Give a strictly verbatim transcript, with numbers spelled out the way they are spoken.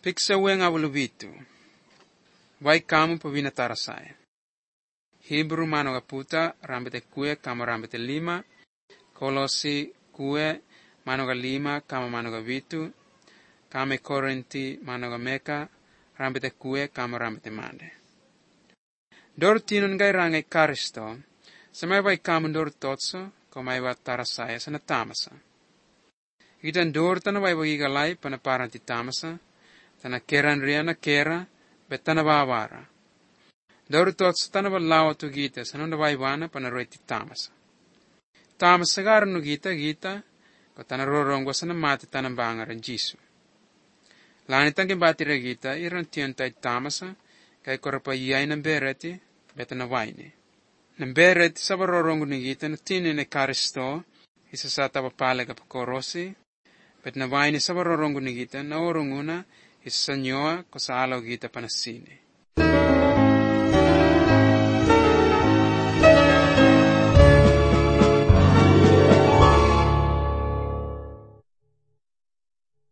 Fiksa wenga vitu. Vai kamu pavina tarasaya. Hebrew manoga puta rambete kue kama rambete lima. Kolosi kue manoga lima kama manoga vitu. Kame Korinti manoga meka rambete kue kama rambete mande. Dor tinun gai rangai karisto. Samai vai kamu dor totso komai va tarasaya sana tamasa. Itan dor tana vai vai galai pana paranti tamasa. Tana keran riana kera betana vavara. Dor totso tana va lawa tu gita sanunda vai vana pana roiti tamasa. Tamasa garnu gita gita ko tana rorongo sana mati tana bangara Jisu. Lani tangi batira gita iran tiantai tamasa kai korapa iai na bereti betana vaini. Na bereti saba rorongo ni gita na tini ne karisto isa sata va palega pakorosi betana vaini saba rorongo ni gita na oronguna isa sanyoa ko sa alaw gita panasini.